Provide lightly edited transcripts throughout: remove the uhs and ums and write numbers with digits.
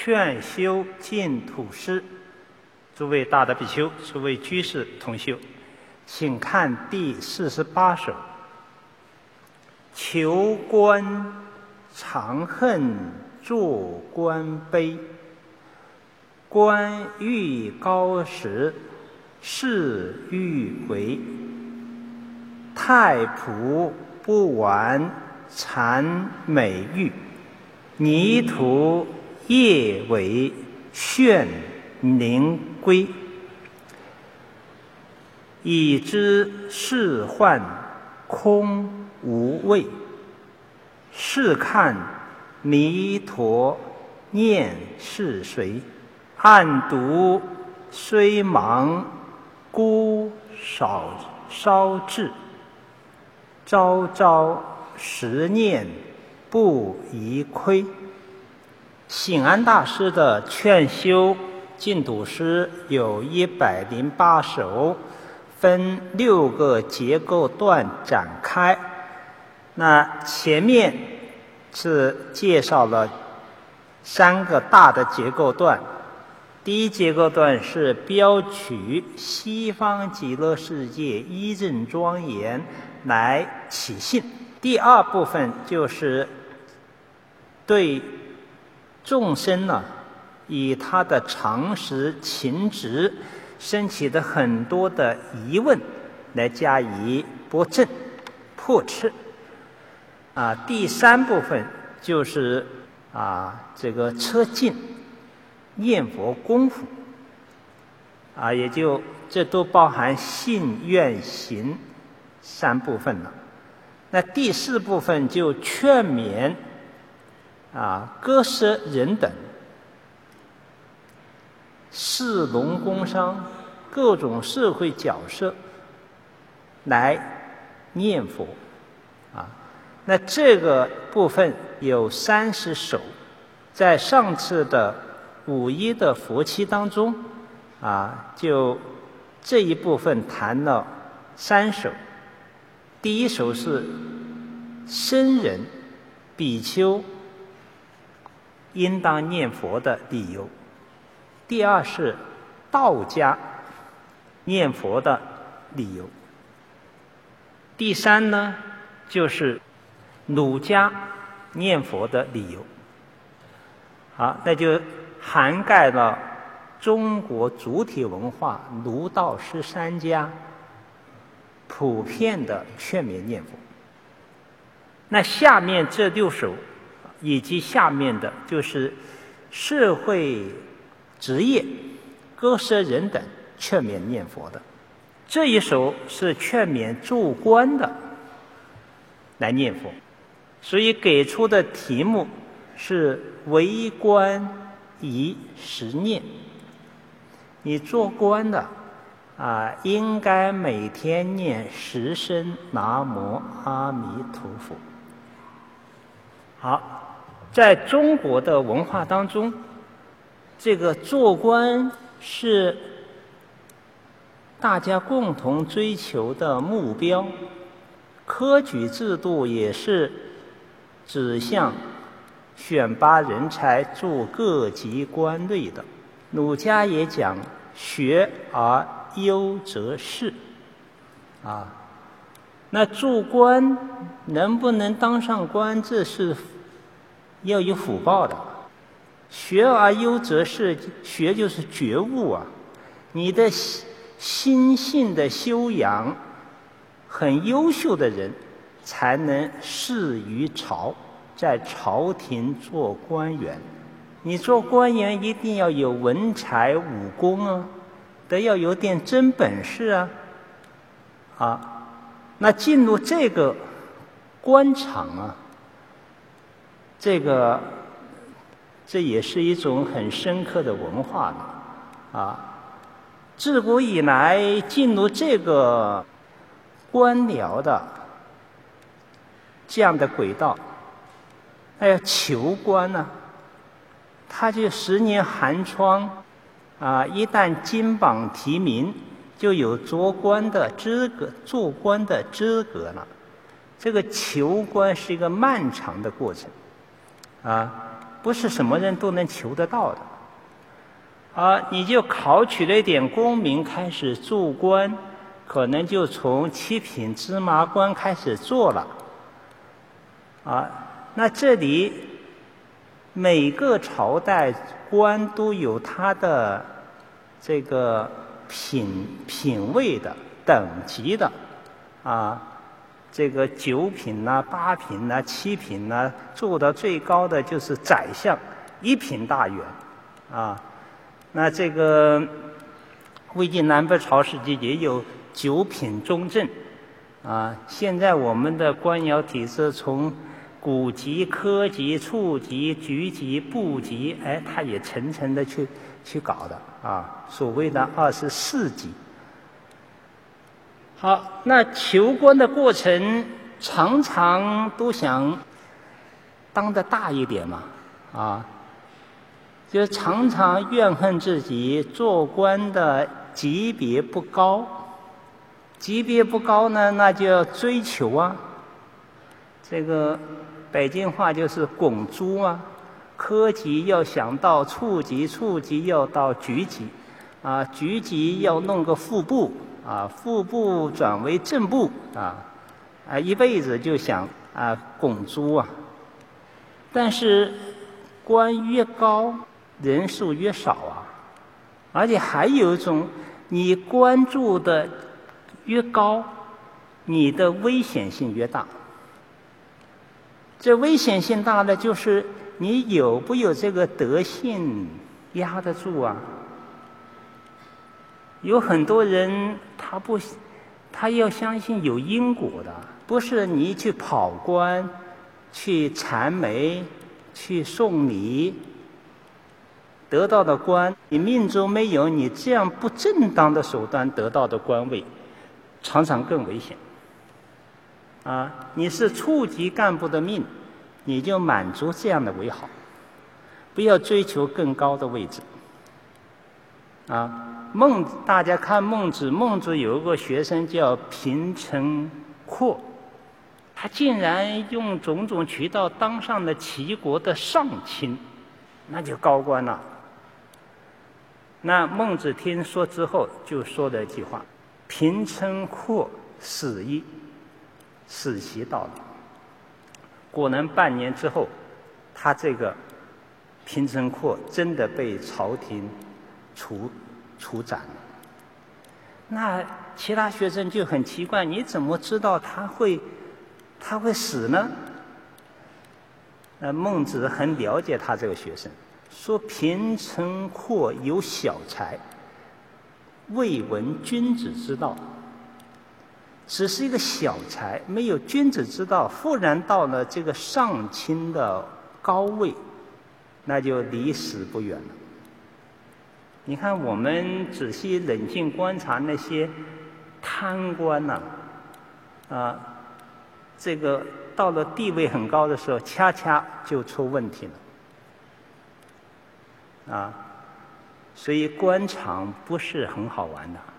劝修净土师。诸位大德比丘，诸位居士同修，请看第48首。求官长恨作官悲，官欲高时事欲为。太仆不完谄美玉，泥土夜为炫灵龟。已知世幻空无味，试看弥陀念是谁？暗读虽盲孤少智，朝朝实念不宜亏。醒安大师的劝修净土诗有108首，分6个结构段展开。那前面是介绍了3个大的结构段。第一结构段是标取西方极乐世界一正庄严来起信。第二部分就是对众生呢，以他的常识情执升起的很多的疑问来加以驳正破斥。第3部分就是这个车进念佛功夫，也就这都包含信愿行3部分了。那第4部分就劝勉割舍人等士农工商各种社会角色来念佛那这个部分有30首，在上次的5.1的佛期当中就这一部分谈了3首。第一首是僧人比丘应当念佛的理由，第二是道家念佛的理由，第3呢就是儒家念佛的理由。那就涵盖了中国主体文化儒道13家普遍的劝勉念佛。那下面这6首以及下面的就是社会职业割舍人等劝勉念佛的。这一首是劝勉做官的来念佛，所以给出的题目是为官宜实念。你做官的应该每天念10声南无阿弥陀佛。好，在中国的文化当中，这个做官是大家共同追求的目标，科举制度也是指向选拔人才做各级官吏的。儒家也讲学而优则仕那做官能不能当上官，这是要有福报的。学而优则仕，学就是觉悟你的心性的修养很优秀的人才能仕于朝，在朝廷做官员。你做官员一定要有文才武功得要有点真本事那进入这个官场这也是一种很深刻的文化自古以来进入这个官僚的这样的轨道，求官他就10年寒窗一旦金榜题名，就有做官的资格了。这个求官是一个漫长的过程不是什么人都能求得到的。你就考取了一点功名，开始做官，可能就从七品芝麻官开始做了。那这里每个朝代官都有他的这个品位的等级的这个9品呐、8品呐、7品呐，做到最高的就是宰相，1品大员那这个魏晋南北朝时期也有9品中正现在我们的官僚体制从股级、科级、处级、局级、部级，它也层层的去搞的所谓的24级。好，那求官的过程常常都想当得大一点嘛就常常怨恨自己做官的级别不高，级别不高呢，那就要追求这个北京话就是拱猪科级要想到处级，处级要到局级局级要弄个副部副部转为正部一辈子就想拱猪但是官越高人数越少而且还有一种，你关注的越高，你的危险性越大。这危险性大的就是你有不有这个德性压得住有很多人他要相信有因果的，不是你去跑官、去谄媚、去送礼得到的官，你命中没有，你这样不正当的手段得到的官位，常常更危险你是处级干部的命，你就满足这样的为好，不要追求更高的位置大家看孟子，孟子有一个学生叫平陈括，他竟然用种种渠道当上了齐国的上卿，那就高官了。那孟子听说之后就说了一句话：平陈括死矣，死期到了。果然半年之后，他这个平陈括真的被朝廷处斩了。那其他学生就很奇怪，你怎么知道他会死呢？孟子很了解他这个学生，说平陈括有小才，未闻君子之道。只是一个小才，没有君子之道，忽然到了这个上卿的高位，那就离死不远了。你看，我们仔细冷静观察那些贪官这个到了地位很高的时候，恰恰就出问题了所以官场不是很好玩的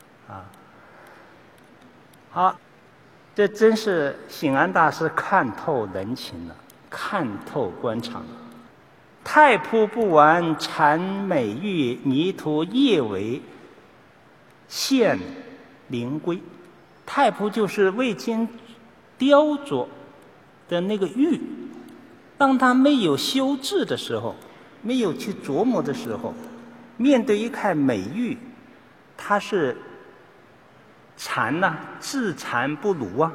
好，这真是醒安大师看透人情了，看透官场了。太仆不完谄美玉，泥涂叶为献灵龟。太仆就是未经雕琢的那个玉，当他没有修治的时候，没有去琢磨的时候，面对一块美玉，他是残自残不如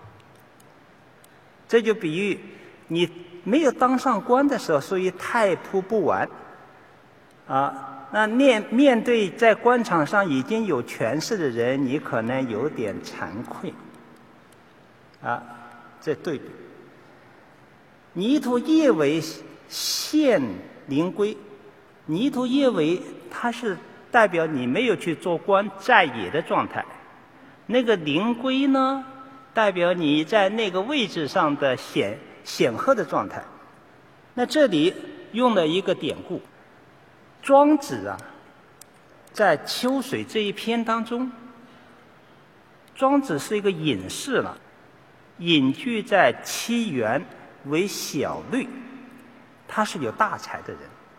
这就比喻你没有当上官的时候，所以太仆不完那面对在官场上已经有权势的人，你可能有点惭愧这对比。泥涂叶为献灵龟，泥涂叶为它是代表你没有去做官在野的状态，那个灵龟呢，代表你在那个位置上的显赫的状态。那这里用了一个典故，庄子在秋水这一篇当中，庄子是一个隐士了，隐居在七园为小律。 他是有大才的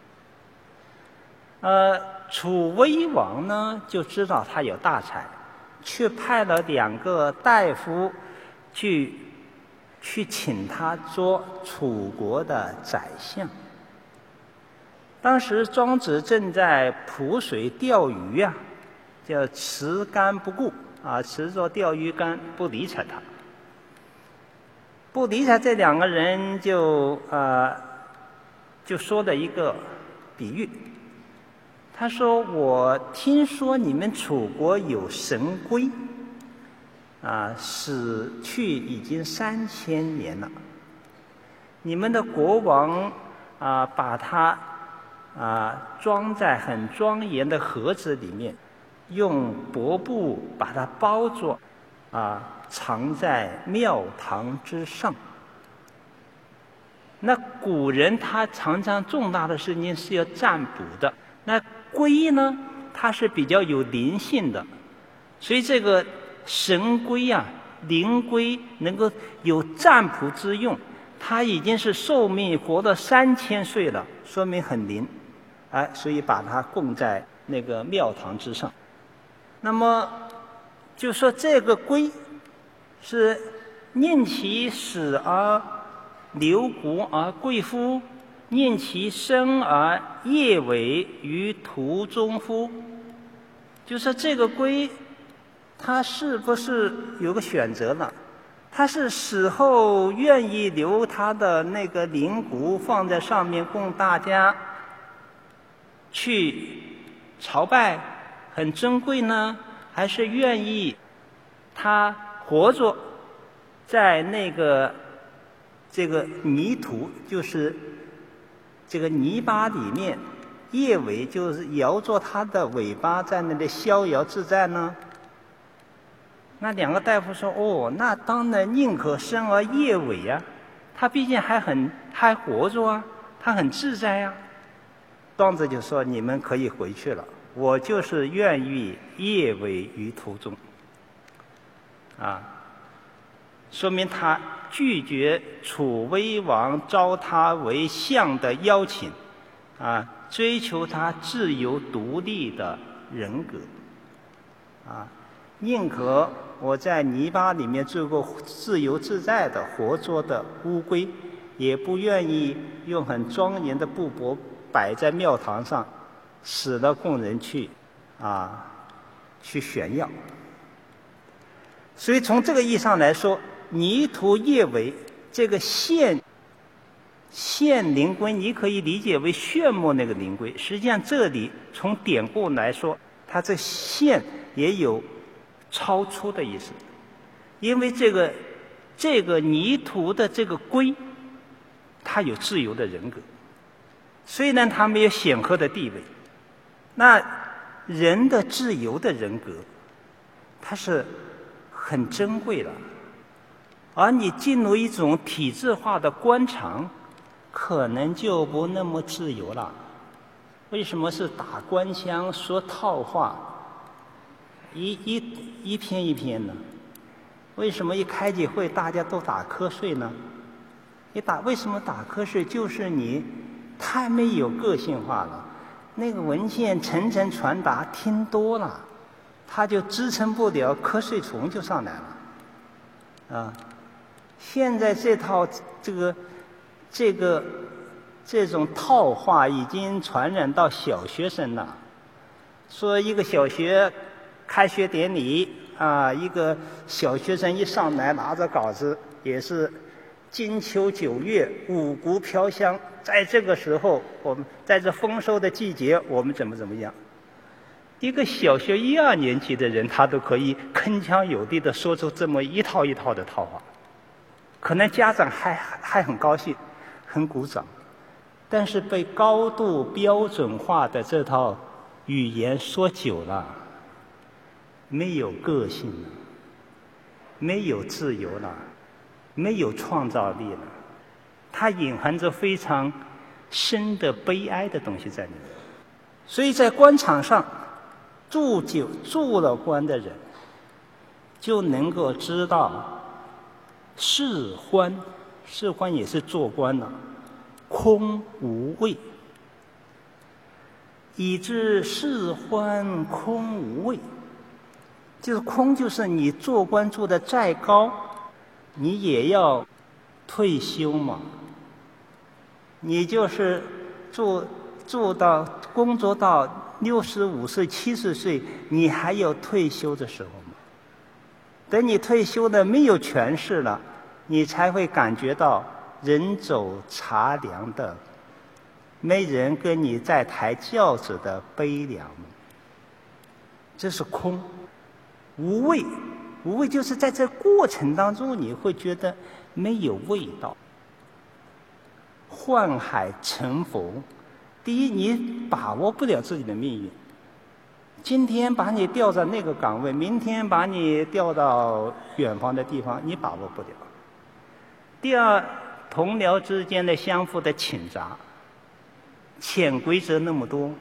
人。楚威王呢就知道他有大才，却派了2个大夫去请他做楚国的宰相。当时庄子正在濮水钓鱼啊，叫持竿不顾啊，持着钓鱼竿不理睬他。不理睬这2个人就说了一个比喻。他说：“我听说你们楚国有神龟，死去已经3000年了。你们的国王把它装在很庄严的盒子里面，用帛布把它包着，藏在庙堂之上。那古人他常常重大的事情是要占卜的。那龟呢，它是比较有灵性的，所以这个神龟灵龟能够有占卜之用。它已经是寿命活到3000岁了，说明很灵，所以把它供在那个庙堂之上。那么就说这个龟是念其死而留骨而贵乎？念其生而业尾于途中乎？就是这个龟，它是不是有个选择呢？它是死后愿意留它的那个灵骨放在上面供大家去朝拜，很珍贵呢？还是愿意它活着在这个泥土，就是这个泥巴里面，叶尾就是摇着它的尾巴在那里逍遥自在呢？那2个大夫说：“那当然宁可生而叶尾啊，他毕竟还活着啊，他很自在啊。”庄子就说：“你们可以回去了，我就是愿意叶尾于途中。”说明他拒绝楚威王招他为相的邀请，追求他自由独立的人格，宁可我在泥巴里面做个自由自在的活着的乌龟，也不愿意用很庄严的布帛摆在庙堂上，死了供人去炫耀。所以从这个意义上来说，泥土叶尾这个现灵龟，你可以理解为炫目那个灵龟。实际上这里从典故来说，它这现也有超出的意思，因为这个泥土的这个龟，它有自由的人格，虽然它没有显赫的地位，那人的自由的人格，它是很珍贵的。而你进入一种体制化的官场，可能就不那么自由了。为什么是打官腔、说套话，一篇一篇呢？为什么一开起会大家都打瞌睡呢？为什么打瞌睡？就是你太没有个性化了。那个文件层层传达，听多了，他就支撑不了，瞌睡虫就上来了。现在这套这种套话已经传染到小学生了。说一个小学开学典礼一个小学生一上来拿着稿子，也是金秋9月，五谷飘香，在这个时候，我们在这丰收的季节，我们怎么样？一个小学1、2年级的人，他都可以铿锵有力地说出这么一套一套的套话，可能家长还很高兴，很鼓掌，但是被高度标准化的这套语言说久了，没有个性了，没有自由了，没有创造力了，它隐含着非常深的悲哀的东西在里面。所以在官场上做了官的人，就能够知道事欢也是做官了， 空无味。以知事欢空无味，就是空，就是你做官做得再高，你也要退休嘛。你就是做到工作到65岁、70岁，你还有退休的时候吗？等你退休的没有权势了，你才会感觉到人走茶凉的，没人跟你在抬轿子的悲凉。这是空。无味，无味就是在这过程当中你会觉得没有味道。宦海成佛，第一，你把握不了自己的命运。今天把你调在那个岗位，明天把你调到远方的地方，你把握不了。第二，同僚之间的相互的倾轧，潜规则那么多，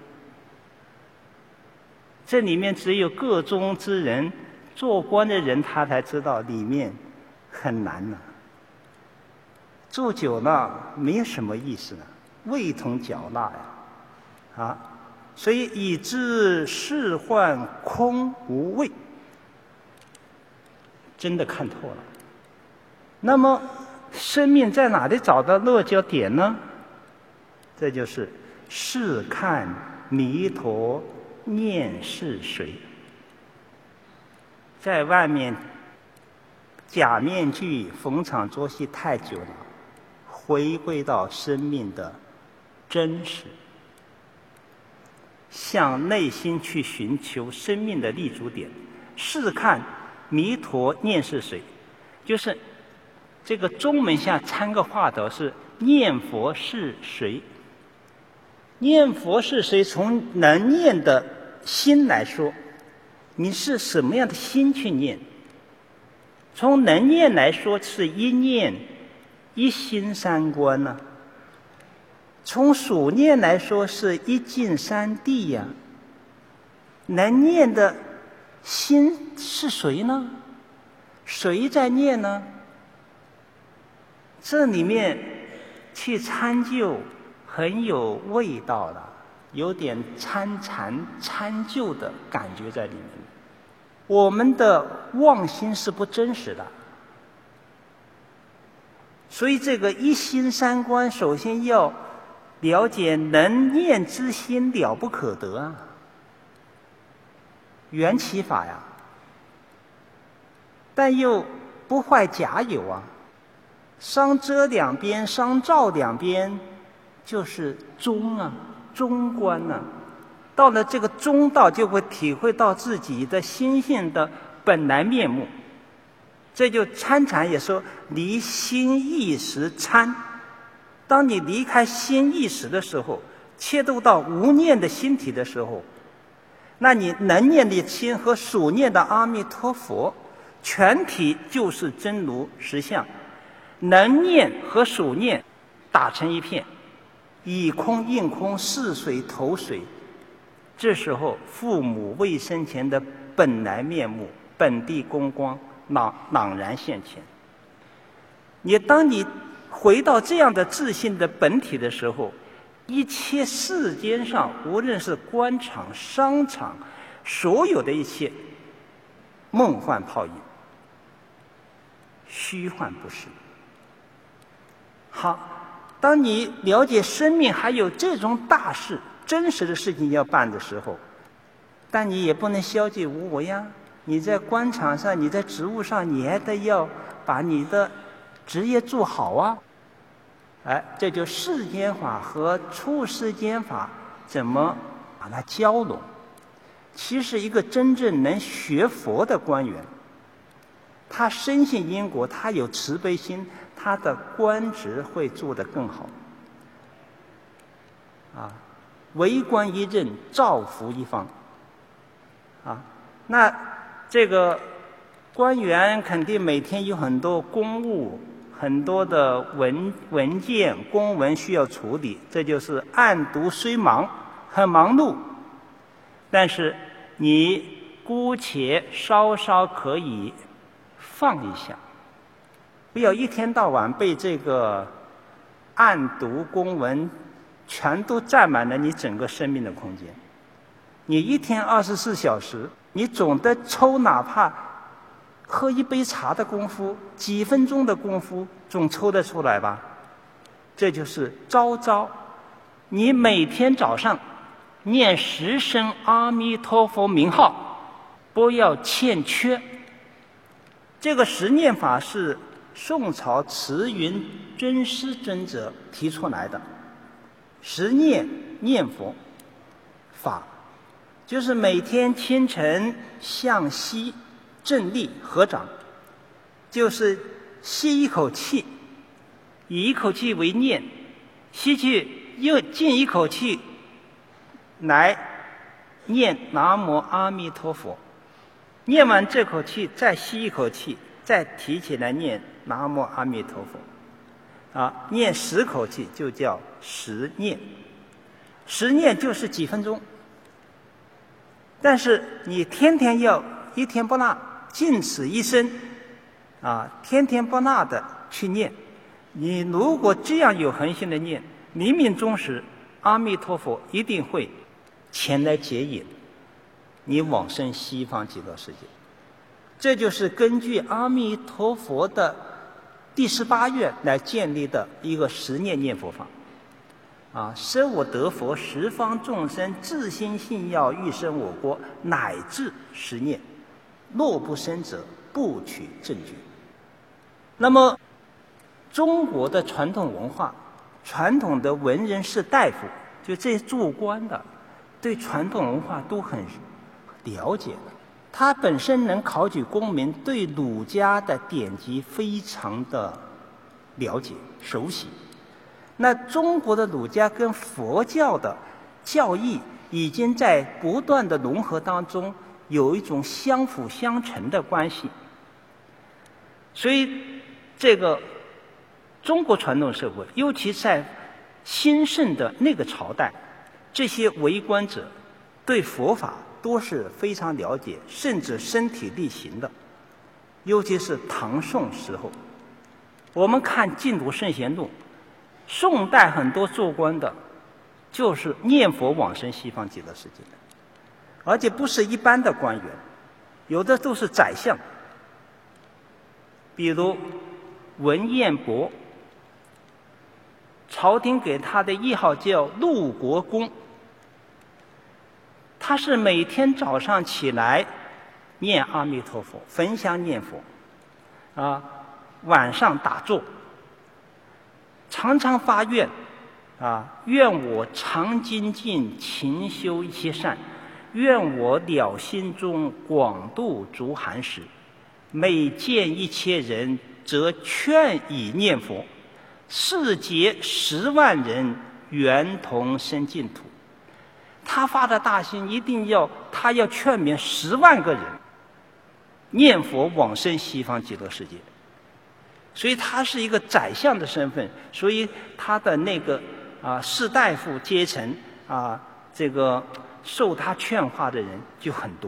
这里面只有个中之人，做官的人他才知道里面很难呢。做久了没有什么意思了，味同嚼蜡呀，所以以知事患空无味，真的看透了。那么生命在哪里找到落脚点呢？这就是试看弥陀念是谁。在外面假面具逢场作戏太久了，回归到生命的真实，向内心去寻求生命的立足点。试看弥陀念是谁，就是这个中门下参个话头是念佛是谁。念佛是谁，从能念的心来说，你是什么样的心去念？从能念来说，是一念一心三观呢。从数念来说，是一境三谛呀。能念的心是谁呢？谁在念呢？这里面去参究很有味道了，有点参禅参究的感觉在里面。我们的妄心是不真实的，所以这个一心三观，首先要了解能念之心了不可得啊，缘起法呀，但又不坏假有啊，商遮两边，商照两边，就是中啊，中观啊。到了这个中道，就会体会到自己的心性的本来面目。这就参禅也说离心意识参。当你离开心意识的时候，切入到无念的心体的时候，那你能念的心和属念的阿弥陀佛全体就是真如实相，能念和属念打成一片，以空应空，似水投水。这时候父母未生前的本来面目，本地公光朗然现前。当你回到这样的自信的本体的时候，一切世间上无论是官场商场，所有的一切梦幻泡影，虚幻不实。好，当你了解生命还有这种大事真实的事情要办的时候，但你也不能消极无为呀。你在官场上，你在职务上，你还得要把你的职业做好啊。这就世间法和出世间法怎么把它交融。其实一个真正能学佛的官员，他深信因果，他有慈悲心，他的官职会做得更好。为官一任，造福一方。那这个官员肯定每天有很多公务，很多的文件公文需要处理，这就是暗读虽忙，很忙碌，但是你姑且稍稍可以放一下，不要一天到晚被这个案牍公文，全都占满了你整个生命的空间。你一天24小时，你总得抽哪怕喝一杯茶的功夫，几分钟的功夫，总抽得出来吧？这就是朝朝，你每天早上念10声阿弥陀佛名号，不要欠缺。这个10念法是宋朝慈云尊师尊者提出来的。10念念佛法，就是每天清晨向西正立合掌，就是吸一口气，以一口气为念，吸气又进一口气来念南无阿弥陀佛，念完这口气再吸一口气，再提起来念南无阿弥陀佛，念10口气就叫10念。10念就是几分钟，但是你天天要一天不落，尽此一生天天不落的去念。你如果这样有恒心的念，冥冥中时阿弥陀佛一定会前来接引你往生西方极乐世界。这就是根据阿弥陀佛的第18愿来建立的一个10念念佛法。生我得佛，十方众生自心信要欲生我国，乃至10念，若不生者，不取正觉。那么中国的传统文化，传统的文人士大夫，就这些做官的，对传统文化都很了解的。他本身能考取功名，对儒家的典籍非常的了解熟悉。那中国的儒家跟佛教的教义已经在不断的融合当中，有一种相辅相成的关系。所以这个中国传统社会，尤其在兴盛的那个朝代，这些为官者对佛法都是非常了解，甚至身体力行的。尤其是唐宋时候，我们看《净土圣贤录》，宋代很多做官的就是念佛往生西方极乐世界的，而且不是一般的官员，有的都是宰相。比如文彦博，朝廷给他的谥号叫陆国公，他是每天早上起来念阿弥陀佛，焚香念佛，晚上打坐，常常发愿，愿我常精进勤修一切善，愿我了心中广度诸寒食，每见一切人，则劝以念佛，世劫10万人，圆同生净土。他发的大心一定要，他要劝勉10万个人念佛往生西方极乐世界。所以他是一个宰相的身份，所以他的那个士大夫阶层这个受他劝化的人就很多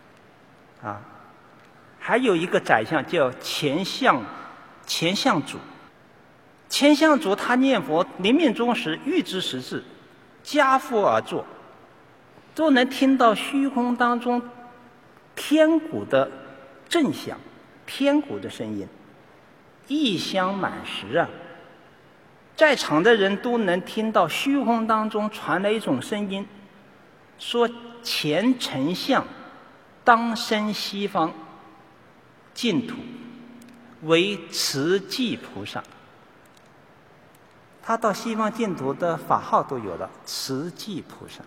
还有一个宰相叫钱相祖，钱相祖他念佛临命终时欲知时至，跏趺而坐，都能听到虚空当中天鼓的震响，天鼓的声音，异香满室在场的人都能听到虚空当中传来一种声音，说前丞相当生西方净土，为慈济菩萨。他到西方净土的法号都有了，慈济菩萨。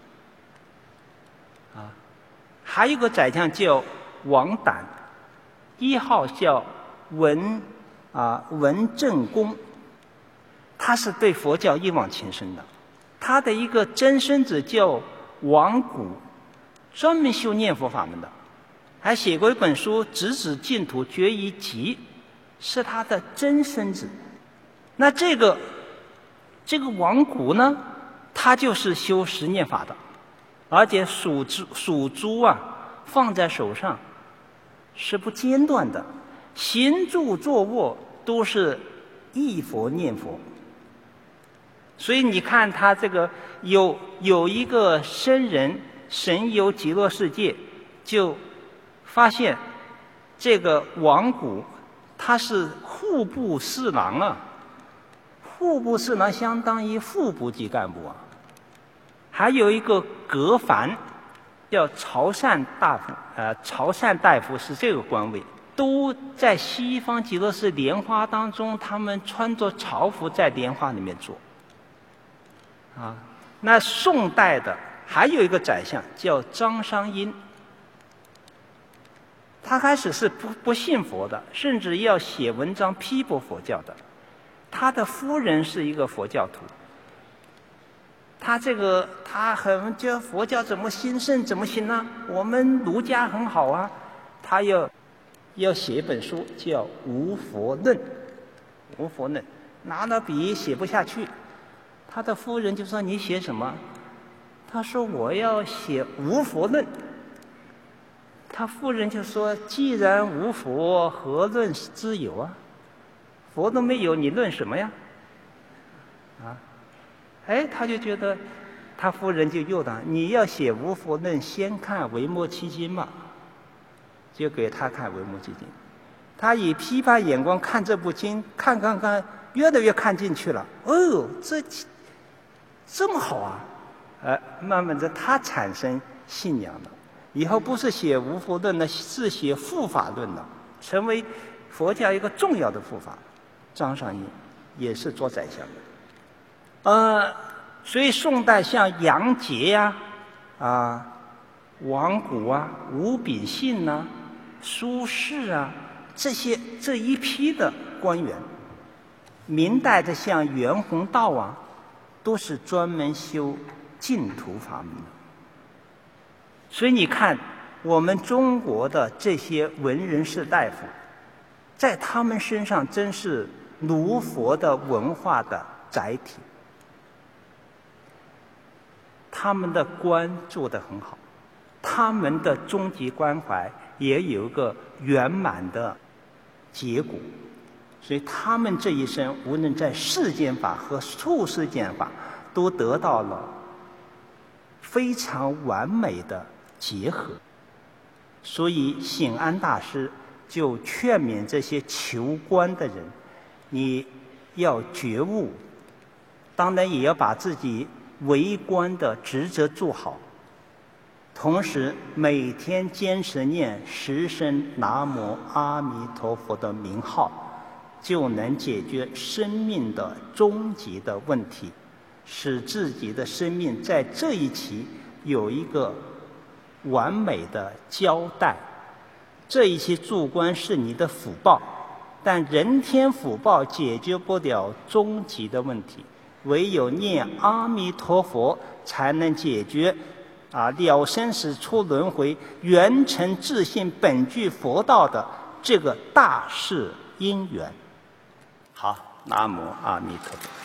还有一个宰相叫王胆，谥号叫文正公，他是对佛教一往情深的。他的一个曾孙子叫王谷，专门修念佛法门的，还写过一本书《直指净土决疑集》，是他的曾孙子。那这个王谷呢，他就是修10念法的，而且属珠放在手上是不间断的，行住坐卧都是忆佛念佛， 所以你看他这个有一个僧人神游极乐世界，就发现这个王谷他是户部侍郎啊，户部侍郎相当于副部级干部啊。还有一个阁凡叫朝善大夫，朝善大夫是这个官位，都在西方极乐寺莲花当中，他们穿着朝服在莲花里面坐。啊，那宋代的还有一个宰相叫张商英，他开始是不信佛的，甚至要写文章批驳佛教的。他的夫人是一个佛教徒，他很觉得佛教怎么兴盛怎么行呢？我们儒家很好啊，他要写一本书叫《无佛论》，无佛论，拿了笔写不下去。他的夫人就说：“你写什么？”他说：“我要写《无佛论》。”他夫人就说：“既然无佛，何论之有啊？佛都没有，你论什么呀？”啊，他就觉得，他夫人就诱导：“你要写《无佛论》，先看《维摩诘经》嘛。”就给他看《维摩诘经》，他以批判眼光看这部经，看，越来越看进去了。哦，这么好啊！慢慢的他产生信仰了。以后不是写无佛论了，是写护法论了，成为佛教一个重要的护法。张商英也是做宰相的。所以宋代像杨杰呀、王谷啊、吴秉信呐、苏轼啊，这一批的官员。明代的像袁宏道啊，都是专门修净土法门的。所以你看，我们中国的这些文人士大夫，在他们身上真是儒佛的文化的载体。他们的官做得很好，他们的终极关怀也有一个圆满的结果。所以他们这一生，无论在世间法和处世间法，都得到了非常完美的结合。所以醒安大师就劝勉这些求官的人，你要觉悟，当然也要把自己为官的职责做好，同时每天坚持念10声南无阿弥陀佛的名号，就能解决生命的终极的问题，使自己的生命在这一期有一个完美的交代。这一期做官是你的福报，但人天福报解决不了终极的问题，唯有念阿弥陀佛才能解决了生死出轮回，圆成自性本具佛道的这个大事因缘。好，南无阿弥陀佛。